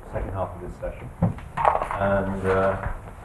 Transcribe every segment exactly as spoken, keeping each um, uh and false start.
second half of this session. And uh,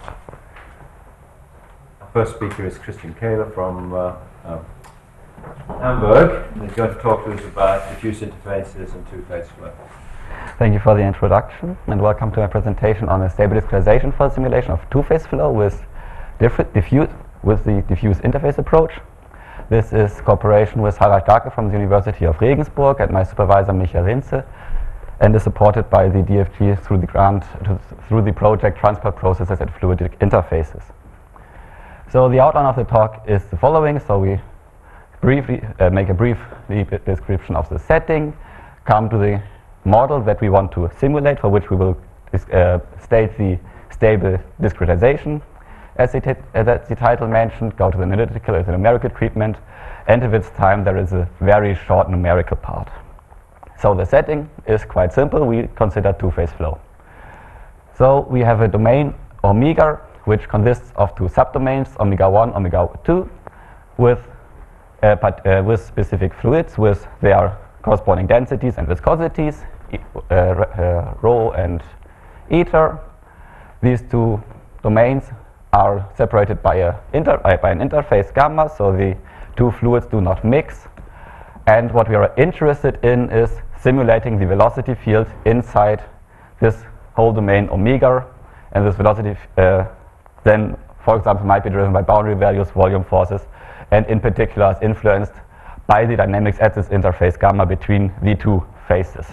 our first speaker is Christian Kahler from uh, uh, Hamburg. And he's going to talk to us about diffuse interfaces and two-phase flow. Thank you for the introduction, and welcome to my presentation on a stable discretization for simulation of two-phase flow with different diffuse with the diffuse interface approach. This is cooperation with Harald Garke from the University of Regensburg and my supervisor Michael Rinze, and is supported by the D F G through the grant to, through the project Transport Processes and Fluidic Interfaces. So the outline of the talk is the following. So we briefly uh, make a brief description of the setting, come to the model that we want to simulate, for which we will uh, state the stable discretization, as the, t as the title mentioned, go to the analytical and the numerical treatment, and if it's time, there is a very short numerical part. So the setting is quite simple. We consider two-phase flow. So we have a domain omega, which consists of two subdomains, omega one, omega two, with, uh, but, uh, with specific fluids with their corresponding densities and viscosities, uh, uh, rho and ether. These two domains are separated by, a inter uh, by an interface gamma, so the two fluids do not mix. And what we are interested in is simulating the velocity field inside this whole domain omega, and this velocity uh, then, for example, might be driven by boundary values, volume forces, and in particular is influenced by the dynamics at this interface gamma between the two phases.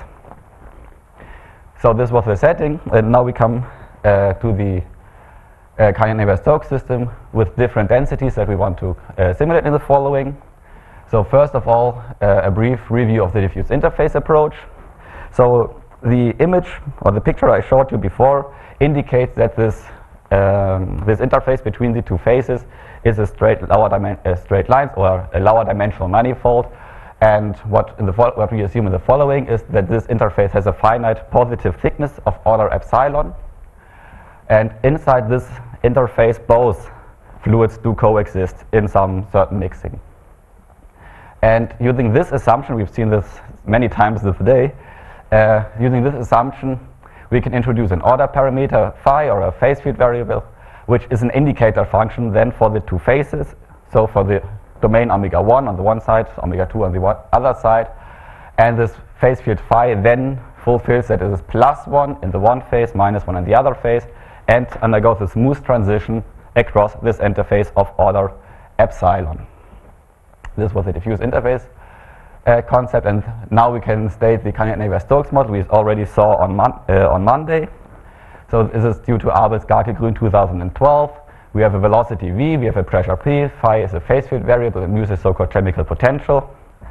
So this was the setting, and now we come uh, to the uh, Canyon-Navier-Stokes system with different densities that we want to uh, simulate in the following. So first of all, uh, a brief review of the diffuse interface approach. So the image or the picture I showed you before indicates that this um, this interface between the two phases is a straight lower dimen uh, straight lines or a lower dimensional manifold. And what in the what we assume in the following is that this interface has a finite positive thickness of order epsilon. And inside this interface, both fluids do coexist in some certain mixing. And using this assumption, we've seen this many times this day, uh, using this assumption, we can introduce an order parameter phi or a phase field variable, which is an indicator function then for the two phases. So for the domain omega one on the one side, omega two on the one other side, and this phase field phi then fulfills that it is plus one in the one phase, minus one in the other phase, and undergoes a smooth transition across this interface of order epsilon. This was the diffuse interface uh, concept, and now we can state the Canyon-Navier-Stokes model we already saw on, mon uh, on Monday. So this is due to Abels, Garke, Grün two thousand twelve. We have a velocity v, we have a pressure p, phi is a phase field variable, and mu is a so-called chemical potential.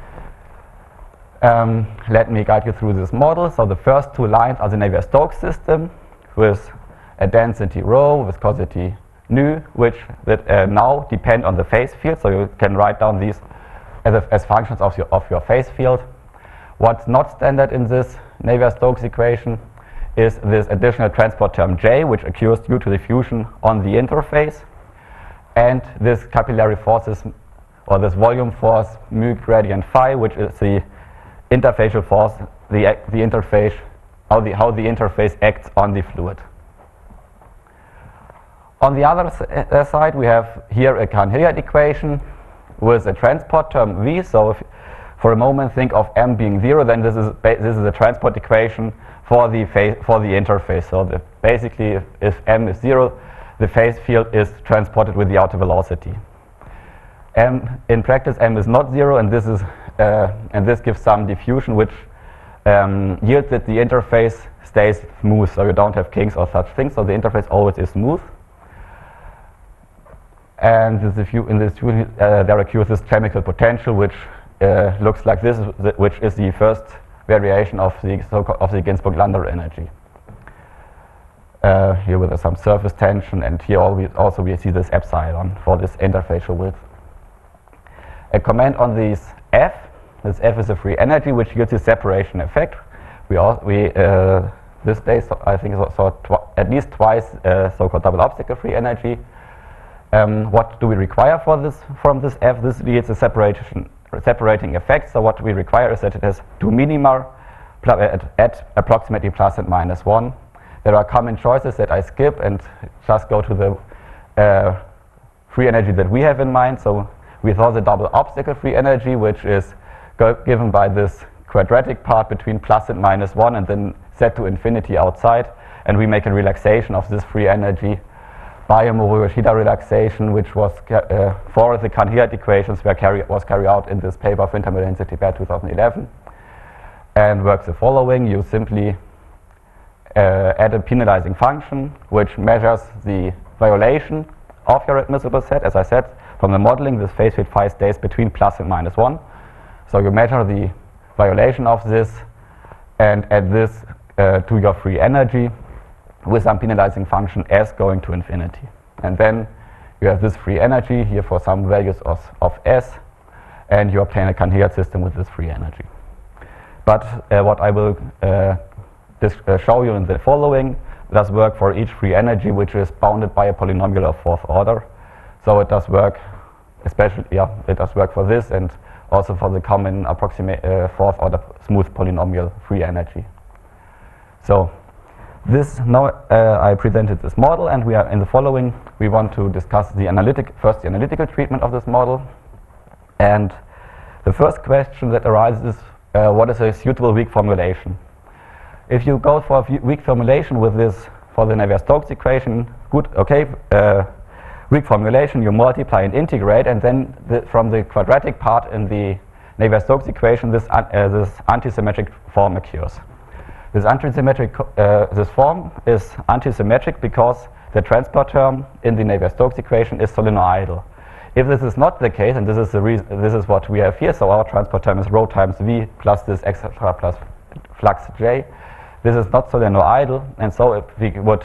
Um, let me guide you through this model. So the first two lines are the Navier-Stokes system with a density rho, viscosity nu, which that uh, now depend on the phase field. So you can write down these as, a, as functions of your, of your phase field. What's not standard in this Navier-Stokes equation is this additional transport term J, which occurs due to diffusion on the interface, and this capillary forces, or this volume force mu gradient phi, which is the interfacial force, the, the interface, how the, how the interface acts on the fluid. On the other uh, side, we have here a Cahn-Hilliard equation with a transport term v. So if for a moment think of m being zero, then this is this is a transport equation for the phase for the interface. So the basically, if, if m is zero, the phase field is transported with the outer velocity. M in practice, m is not zero, and this is uh, and this gives some diffusion, which um, yields that the interface stays smooth. So you don't have kinks or such things. So the interface always is smooth. And this, if you, in this, uh, there occurs this chemical potential, which uh, looks like this, which is the first variation of the so-called of the Ginzburg-Landau energy. Uh, here with uh, some surface tension, and here all we also we see this epsilon for this interfacial width. A comment on this F. This F is a free energy, which gives a separation effect. We all we uh, this day so I think so, so tw at least twice uh, so-called double obstacle free energy. Um, what do we require for this from this F? This yields a separation, separating effect. So what we require is that it has two minima at, at approximately plus and minus one, there are common choices that I skip and just go to the uh, free energy that we have in mind. So we thought the double obstacle free energy, which is given by this quadratic part between plus and minus one and then set to infinity outside. And we make a relaxation of this free energy by a Morishida relaxation, which was uh, for the Canhilliard equations were carry was carried out in this paper of intermodal density pair two thousand eleven, and works the following. You simply uh, add a penalizing function which measures the violation of your admissible set. As I said, from the modeling, this phase field phi stays between plus and minus one. So you measure the violation of this and add this uh, to your free energy with some penalizing function s going to infinity. And then you have this free energy here for some values of, of s, and you obtain a Canhilliard system with this free energy. But uh, what I will uh, uh, show you in the following does work for each free energy which is bounded by a polynomial of fourth order. So it does work, especially, yeah, it does work for this and also for the common approximate uh, fourth order smooth polynomial free energy. So this now uh, I presented this model, and we are in the following we want to discuss the analytic first the analytical treatment of this model. And the first question that arises is uh, what is a suitable weak formulation? If you go for a weak formulation with this for the Navier-Stokes equation, good, okay, uh, weak formulation, you multiply and integrate, and then the, from the quadratic part in the Navier-Stokes equation, this uh, this antisymmetric form occurs. This antisymmetric uh, this form is antisymmetric because the transport term in the Navier-Stokes equation is solenoidal. If this is not the case, and this is the reason, this is what we have here, so our transport term is rho times v plus this et cetera plus flux j. This is not solenoidal, and so if we would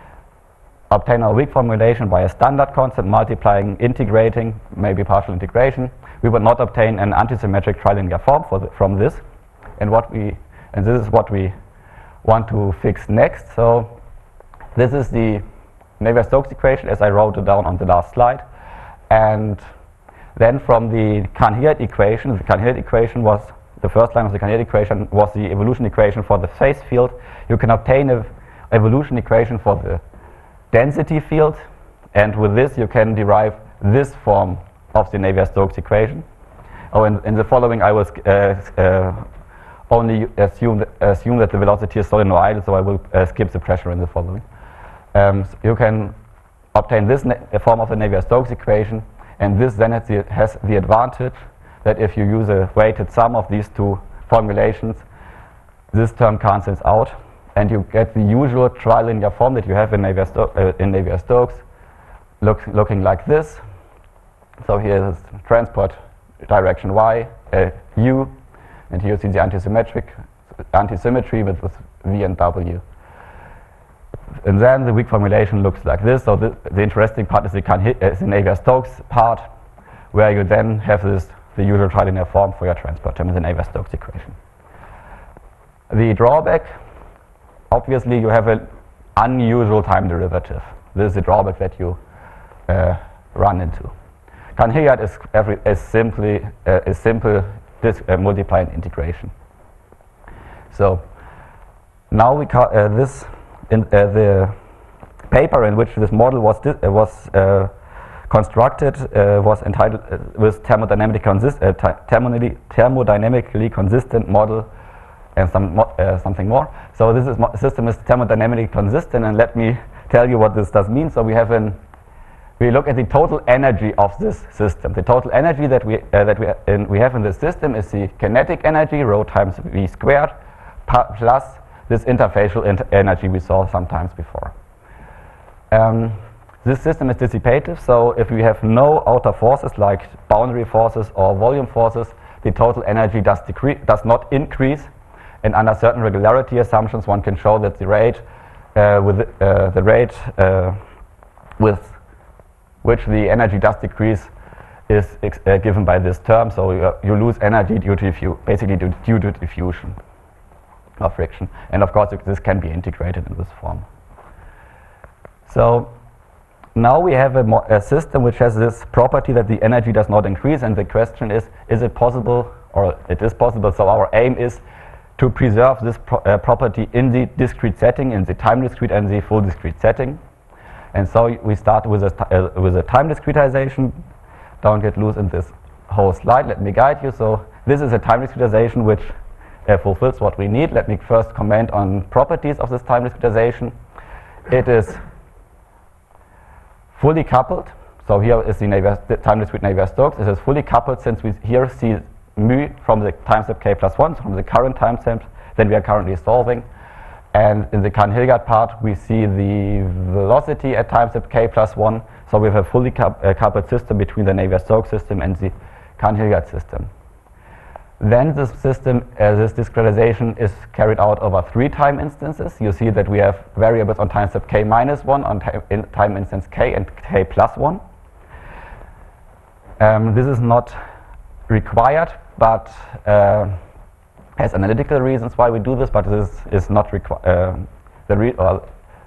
obtain our weak formulation by a standard constant multiplying, integrating, maybe partial integration, we would not obtain an antisymmetric trilinear form for the, from this. And what we and this is what we want to fix next. So this is the Navier-Stokes equation as I wrote it down on the last slide. And then from the Canhilliard equation, the Canhilliard equation was, the first line of the Canhilliard equation was the evolution equation for the phase field. You can obtain an evolution equation for the density field, and with this you can derive this form of the Navier-Stokes equation. Oh, and in the following I will uh, uh, only assume that, assume that the velocity is solenoidal, so I will uh, skip the pressure in the following. Um, so you can obtain this form of the Navier-Stokes equation, and this then has the, has the advantage that if you use a weighted sum of these two formulations, this term cancels out, and you get the usual trilinear form that you have in Navier-Stokes, uh, in Navier-Stokes look, looking like this. So here is transport direction y, uh, u, and here you see the antisymmetric antisymmetry with, with v and w. And then the weak formulation looks like this. So the, the interesting part is the, uh, the Navier-Stokes part, where you then have this the usual trilinear form for your transport term in the Navier-Stokes equation. The drawback, obviously, you have an unusual time derivative. This is the drawback that you uh, run into. Canhilliard is every is simply uh, is simple this uh, multiply and integration. So now we ca uh, this in uh, the paper in which this model was uh, was uh, constructed uh, was entitled uh, with thermodynamically, consist uh, thermodynamically, thermodynamically consistent model and some mo uh, something more. So this is mo system is thermodynamically consistent, and let me tell you what this does mean. So we have an we look at the total energy of this system. The total energy that we uh, that we in, we have in this system is the kinetic energy, rho times v squared, plus this interfacial inter energy we saw sometimes before. Um, this system is dissipative, so if we have no outer forces like boundary forces or volume forces, the total energy does decrease, does not increase. And under certain regularity assumptions, one can show that the rate uh, with uh, the rate uh, with which the energy does decrease is ex uh, given by this term. So you, uh, you lose energy due to diffu basically due, due to diffusion or friction. And of course, this can be integrated in this form. So now we have a, mo a system which has this property that the energy does not increase, and the question is, is it possible, or it is possible, so our aim is to preserve this pro uh, property in the discrete setting, in the time discrete and the full discrete setting. And so we start with a, uh, with a time discretization. Don't get loose in this whole slide. Let me guide you. So this is a time discretization which uh, fulfills what we need. Let me first comment on properties of this time discretization. It is fully coupled. So here is the, Navier, the time discrete Navier-Stokes. It is fully coupled since we here see mu from the time step k plus one, so from the current time step that we are currently solving. And in the Cahn-Hilgard part, we see the velocity at time step k plus one. So we have a fully cu uh, coupled system between the Navier-Stokes system and the Cahn-Hilgard system. Then this system, uh, this discretization is carried out over three time instances. You see that we have variables on time step k minus one, on in time instance k, and k plus one. Um, this is not required, but uh, has analytical reasons why we do this, but this is not required. Uh, the re well,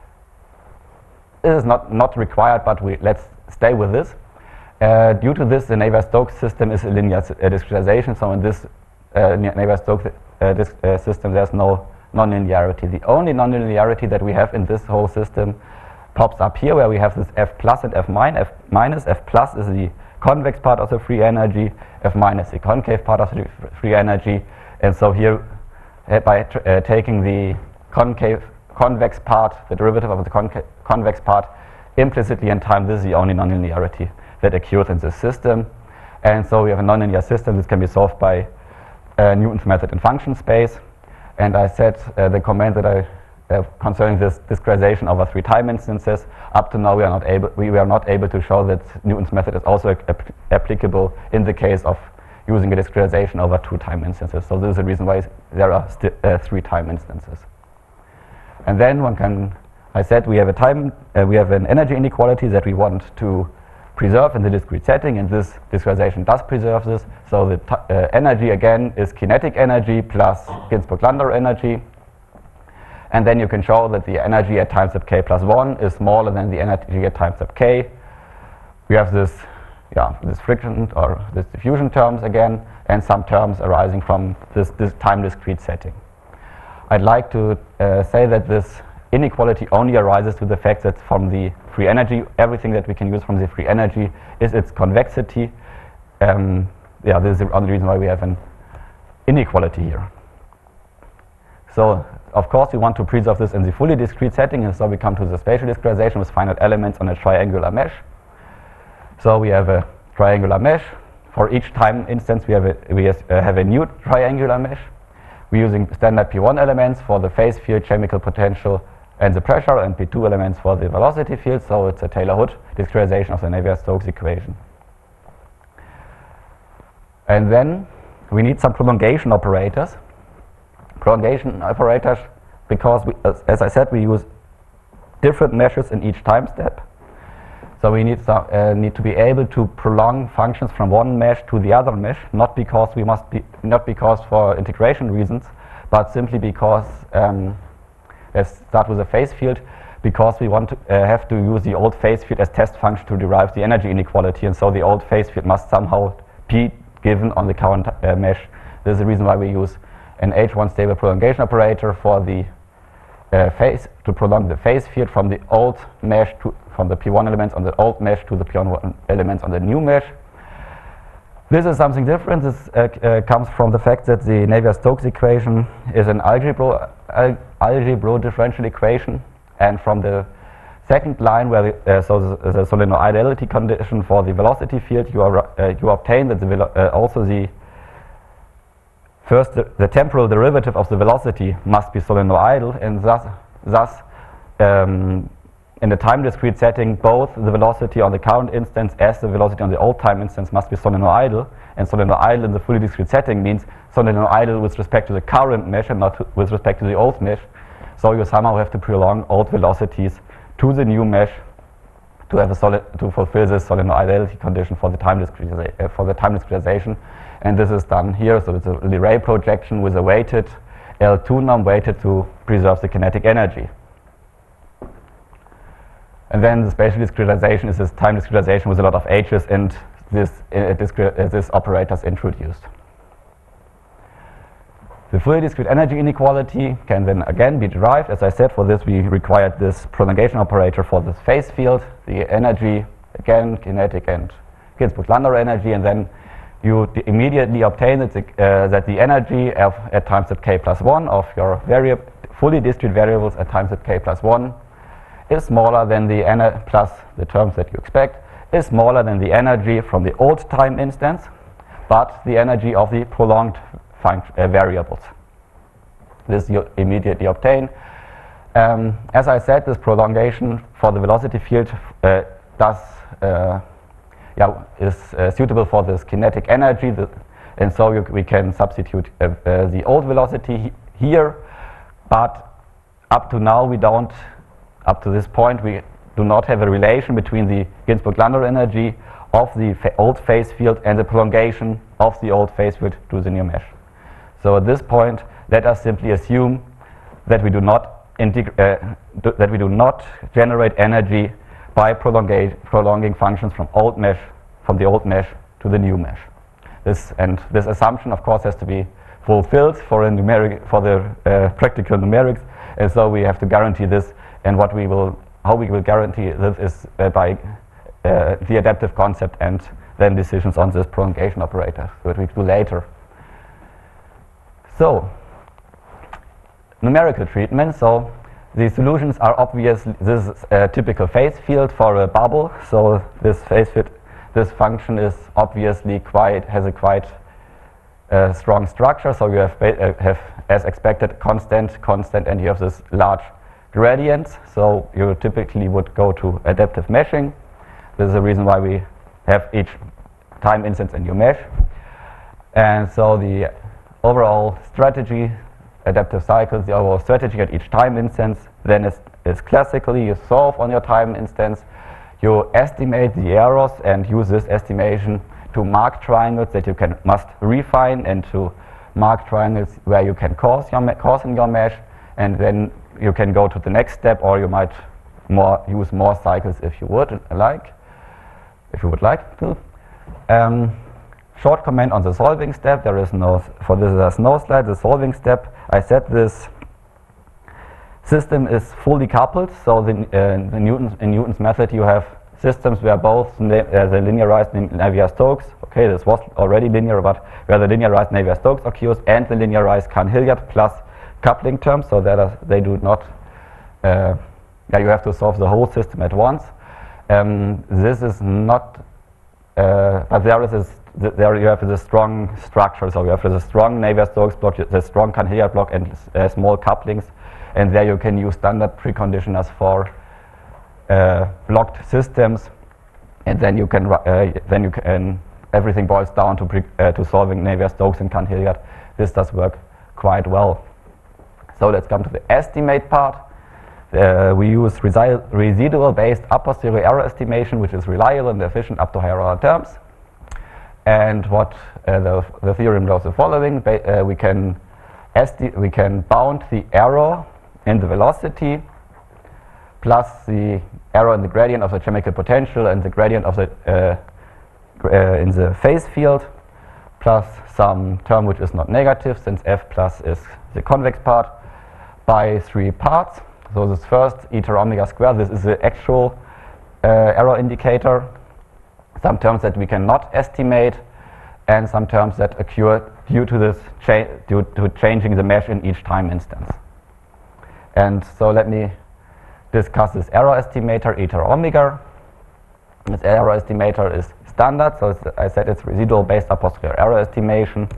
it is not, not required, but we let's stay with this. Uh, due to this, the Navier-Stokes system is a linear uh, discretization, so in this uh, Navier-Stokes uh, disc, uh, system there's no nonlinearity. The only nonlinearity that we have in this whole system pops up here, where we have this F plus and F minus. F minus, F plus is the convex part of the free energy, F minus the concave part of the free energy, and so here uh, by tr uh, taking the concave convex part, the derivative of the convex part implicitly in time, this is the only nonlinearity that occurs in this system. And so we have a nonlinear system. This can be solved by uh, Newton's method in function space. And I said uh, the comment that I uh, concerning this discretization over three time instances. Up to now, we are not able we were not able to show that Newton's method is also ap applicable in the case of using a discretization over two time instances. So this is the reason why there are uh, three time instances. And then one can, I said we have a time, uh, we have an energy inequality that we want to preserve in the discrete setting, and this discretization does preserve this. So the uh, energy again is kinetic energy plus Ginzburg-Landau energy. And then you can show that the energy at time step k plus one is smaller than the energy at time step k. We have this, yeah, this friction or this diffusion terms again, and some terms arising from this, this time discrete setting. I'd like to uh, say that this inequality only arises to the fact that from the free energy, everything that we can use from the free energy is its convexity. Um, yeah, this is the only reason why we have an inequality here. So, of course, we want to preserve this in the fully discrete setting, and so we come to the spatial discretization with finite elements on a triangular mesh. So we have a triangular mesh. For each time instance, we have a, we has, uh, have a new triangular mesh. We're using standard P one elements for the phase field, chemical potential, and the pressure, and P two elements for the velocity field. So it's a Taylor-Hood discretization of the Navier-Stokes equation. And then we need some prolongation operators. Prolongation operators, because we, as, as I said, we use different meshes in each time step. So we need, some, uh, need to be able to prolong functions from one mesh to the other mesh, not because we must be, not because for integration reasons, but simply because um, let's start with a phase field, because we want to uh, have to use the old phase field as test function to derive the energy inequality, and so the old phase field must somehow be given on the current uh, mesh. This is the reason why we use an H one stable prolongation operator for the uh, phase to prolong the phase field from the old mesh to from the P one elements on the old mesh to the P one elements on the new mesh. This is something different. This uh, uh, comes from the fact that the Navier-Stokes equation is an algebra al algebra differential equation, and from the second line, where the, uh, so the, the solenoidality condition for the velocity field, you are uh, you obtain that the uh, also the first the, the temporal derivative of the velocity must be solenoidal, and thus thus um, in the time discrete setting, both the velocity on the current instance as the velocity on the old time instance must be solenoidal, and solenoidal in the fully discrete setting means solenoidal with respect to the current mesh and not to, with respect to the old mesh. So you somehow have to prolong old velocities to the new mesh to have a solid to fulfill this solenoidality condition for the time discretization, uh, for the time discretization, and this is done here. So it's a Leray projection with a weighted L two norm weighted to preserve the kinetic energy. And then the spatial discretization is this time discretization with a lot of H's, and this uh, discret uh, this operator is introduced. The fully discrete energy inequality can then again be derived. As I said, for this we required this prolongation operator for this phase field, the energy, again, kinetic and Ginzburg-Landauer energy, and then you immediately obtain that the, uh, that the energy of, at times at k plus one of your variable, fully discrete variables at times at k plus one is smaller than the ener plus the terms that you expect, is smaller than the energy from the old time instance, but the energy of the prolonged uh, variables. This you immediately obtain. Um, as I said, this prolongation for the velocity field uh, does uh, yeah, is uh, suitable for this kinetic energy, the, and so you, we can substitute uh, uh, the old velocity he here, but up to now we don't, up to this point we do not have a relation between the Ginzburg-Landauer energy of the fa old phase field and the prolongation of the old phase field to the new mesh. So at this point, let us simply assume that we do not uh, do, that we do not generate energy by prolonging functions from old mesh, from the old mesh to the new mesh. This and this assumption, of course, has to be fulfilled for a numeric for the uh, practical numerics, and so we have to guarantee this. And what we will, how we will guarantee this is uh, by uh, the adaptive concept and then decisions on this prolongation operator, which we do later. So, numerical treatment. So. The solutions are obvious. This is a typical phase field for a bubble. So this phase field, this function is obviously quite has a quite uh, strong structure. So you have uh, have as expected constant, constant, and you have this large gradients. So you typically would go to adaptive meshing. This is the reason why we have each time instance in your mesh. And so the overall strategy. Adaptive cycles, the overall strategy at each time instance, then is, is classically you solve on your time instance, you estimate the errors and use this estimation to mark triangles that you can must refine and to mark triangles where you can cause your cause in your mesh, and then you can go to the next step, or you might more use more cycles if you would like, if you would like to. Um, Short comment on the solving step. There is no, for this there's no slide. The solving step, I said this system is fully coupled. So the, uh, the Newton's, in Newton's method, you have systems where both uh, the linearized Navier-Stokes, okay, this was already linear, but where the linearized Navier-Stokes occurs and the linearized Cahn-Hilliard plus coupling terms, so that are, they do not, uh, yeah, you have to solve the whole system at once. Um, this is not, uh, but there is this. The, there you have the strong structure, so you have the strong Navier-Stokes block, the strong Cahn-Hilliard block, and uh, small couplings, and there you can use standard preconditioners for uh, blocked systems, and then you can uh, then you can everything boils down to pre uh, to solving Navier-Stokes and Cahn-Hilliard. This does work quite well. So let's come to the estimate part. Uh, we use resi residual-based a posteriori error estimation, which is reliable and efficient up to higher order terms. And what uh, the, the theorem does the following: ba uh, we can we can bound the error in the velocity plus the error in the gradient of the chemical potential and the gradient of the uh, uh, in the phase field plus some term which is not negative, since f plus is the convex part, by three parts. So this first eta omega squared, this is the actual uh, error indicator. Some terms that we cannot estimate, and some terms that occur due to this cha due to changing the mesh in each time instance. And so let me discuss this error estimator, eta omega. This error estimator is standard, so it's, I said it's residual based a posteriori error estimation.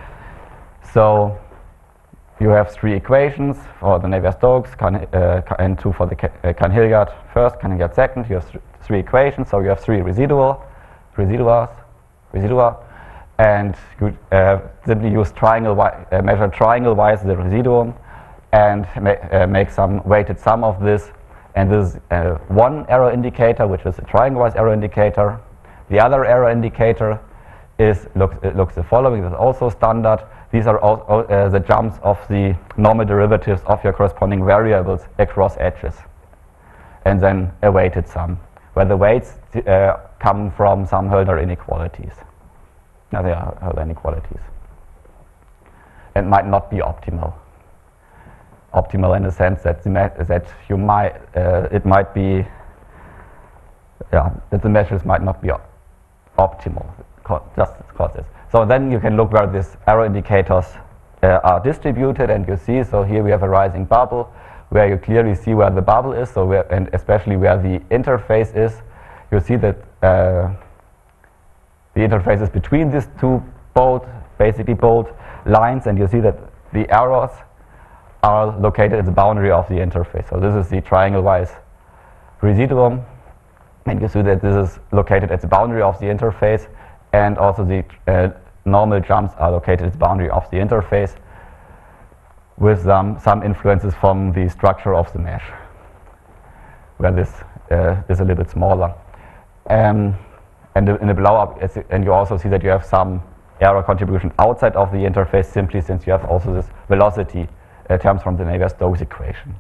So you have three equations for the Navier-Stokes uh, and two for the Cahn-Hilliard first, Cahn-Hilliard second. You have th three equations, so you have three residual. Residuals, residua, and you uh, simply use triangle uh, measure triangle-wise the residuum, and ma uh, make some weighted sum of this. And this is uh, one error indicator, which is a triangle-wise error indicator. The other error indicator is looks it looks the following. This is also standard. These are all, all uh, the jumps of the normal derivatives of your corresponding variables across edges, and then a weighted sum, where the weights uh, come from some Hölder inequalities. Now they are Hölder inequalities. and might not be optimal. Optimal in the sense that the that you might uh, it might be yeah that the measures might not be op optimal just cause this. So then you can look where these error indicators uh, are distributed, and you see. So here we have a rising bubble where you clearly see where the bubble is. So where, and especially where the interface is, you see that uh, the interface is between these two bold, basically bold lines, and you see that the errors are located at the boundary of the interface. So this is the triangle-wise residuum, and you see that this is located at the boundary of the interface, and also the uh, normal jumps are located at the boundary of the interface, with um, some influences from the structure of the mesh, where this uh, is a little bit smaller. Um, and in the blow-up, and you also see that you have some error contribution outside of the interface, simply since you have also this velocity uh, terms from the Navier-Stokes equation.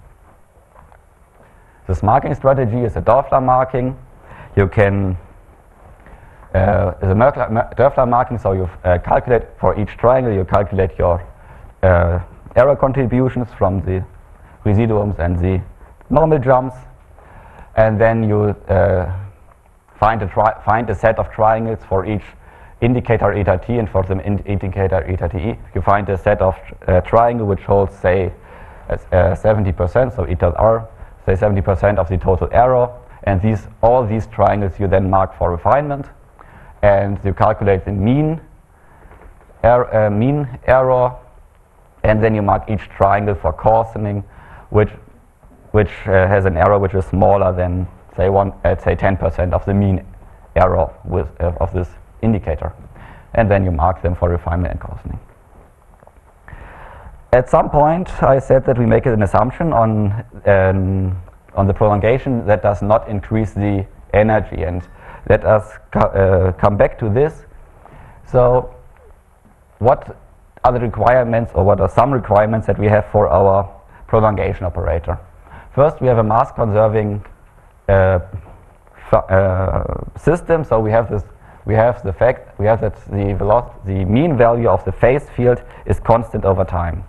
This marking strategy is a Dörfler marking. You can uh, is a Dörfler marking, so you uh, calculate for each triangle, you calculate your uh, error contributions from the residuums and the normal jumps, and then you uh, find a tri find a set of triangles for each indicator eta t, and for the in indicator eta t, you find a set of uh, triangle which holds, say, seventy percent, so eta r, say seventy percent of the total error, and these all these triangles you then mark for refinement, and you calculate the mean, er uh, mean error, and then you mark each triangle for coarsening, which which uh, has an error which is smaller than, say, one, uh, say ten percent of the mean error with uh, of this indicator, and then you mark them for refinement and coarsening. At some point, I said that we make an assumption on um, on the prolongation that does not increase the energy, and let us co uh, come back to this. So, what are the requirements, or what are some requirements that we have for our prolongation operator? First, we have a mass-conserving uh, uh, system. So we have this. We have the fact. We have that the velocity, the mean value of the phase field is constant over time.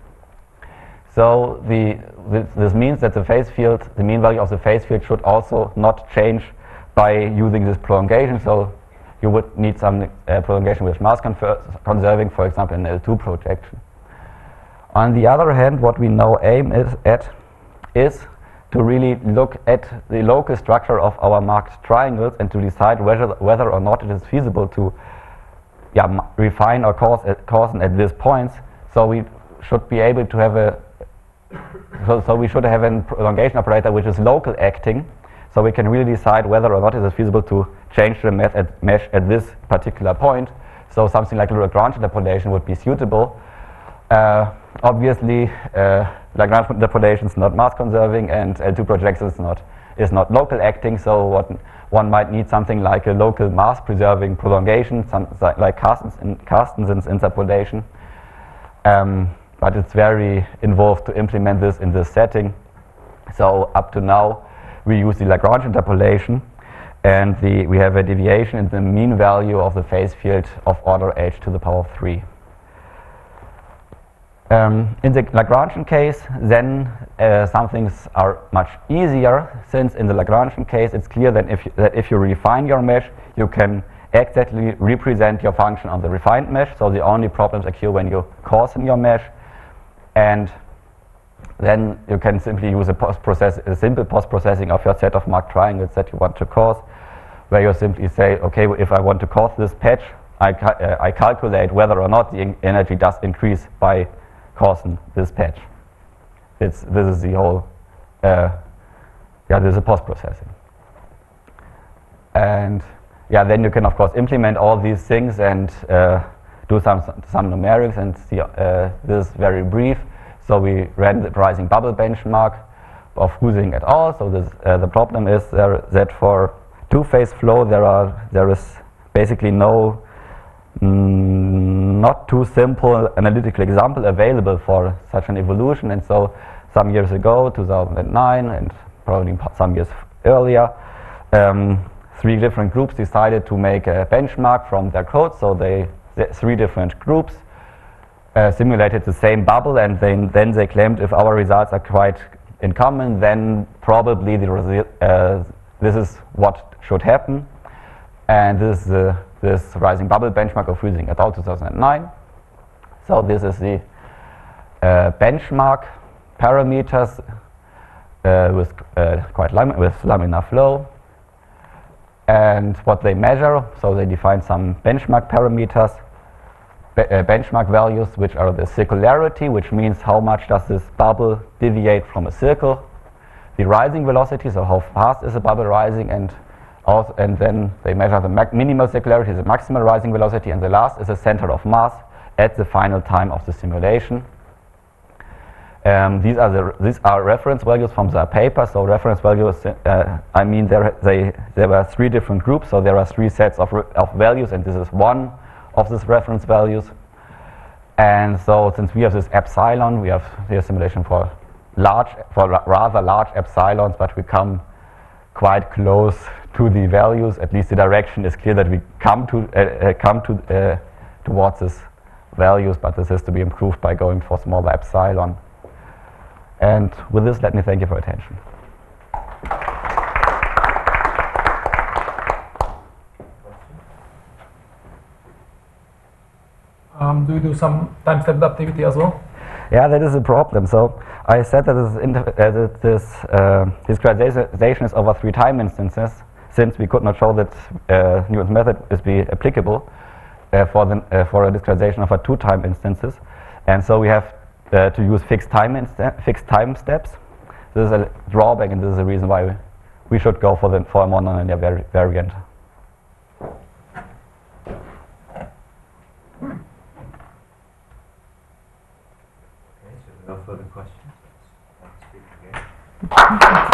So the th this means that the phase field, the mean value of the phase field, should also not change by using this prolongation. So you would need some uh, prolongation with mass conserving, for example, in L two projection. On the other hand, what we now aim is at is to really look at the local structure of our marked triangles and to decide whether whether or not it is feasible to yeah, refine or coarse at, coarsen at these points. So we should be able to have a so, so we should have a prolongation operator which is local acting, so we can really decide whether or not it is feasible to change the mesh at, mesh at this particular point. So something like Lagrange interpolation would be suitable. Uh, obviously, uh, Lagrange interpolation is not mass conserving, and L two projection is not is not local acting. So what one might need something like a local mass preserving prolongation, some like Carstensen's interpolation. Um, but it's very involved to implement this in this setting. So up to now, we use the Lagrange interpolation, and the we have a deviation in the mean value of the phase field of order h to the power of three. Um, in the Lagrangian case, then uh, some things are much easier, since in the Lagrangian case it's clear that if you, that if you refine your mesh, you can exactly represent your function on the refined mesh. So the only problems occur when you coarsen your mesh, and then you can simply use a post-process, a simple post-processing of your set of marked triangles that you want to coarse, where you simply say, okay, if I want to coarse this patch, I, ca uh, I calculate whether or not the energy does increase by coarsen this patch. It's, this is the whole, uh, yeah, this is a post-processing. And yeah, then you can of course implement all these things and uh, do some, some numerics, and see, uh, this is very brief. So we ran the rising bubble benchmark of Husing et al. So this, uh, the problem is there that for two-phase flow there are there is basically no mm, not too simple analytical example available for such an evolution. And so some years ago, two thousand nine, and probably some years earlier, um, three different groups decided to make a benchmark from their code. So they the three different groups uh, simulated the same bubble, and then, then they claimed if our results are quite in common, then probably the resi uh, this is what should happen. And this is uh, this rising bubble benchmark of Friesing et al. two thousand nine. So this is the uh, benchmark parameters uh, with uh, quite lam with laminar flow. And what they measure, so they define some benchmark parameters, be uh, benchmark values, which are the circularity, which means how much does this bubble deviate from a circle, the rising velocity, so how fast is the bubble rising, and also, and then they measure the minimal circularity, the maximal rising velocity, and the last is the center of mass at the final time of the simulation. Um, these are the these are reference values from the paper. So reference values, uh, I mean, there they there were three different groups. So there are three sets of of values, and this is one of these reference values. And so since we have this epsilon, we have the simulation for large for ra rather large epsilons, but we come quite close to the values. At least the direction is clear that we come to uh, uh, come to uh, towards these values, but this has to be improved by going for smaller epsilon. And with this, let me thank you for your attention. Um, do you do some time-stepped activity as well? Yeah, that is a problem. So I said that this, uh, that this uh, discretization is over three time instances, since we could not show that uh, Newton's method is be applicable uh, for, the, uh, for a discretization over two time instances. And so we have Uh, to use fixed time fixed time steps. This is a drawback, and this is the reason why we, we should go for the for a monolinear vari variant. Okay, so no further questions. Let's speak again.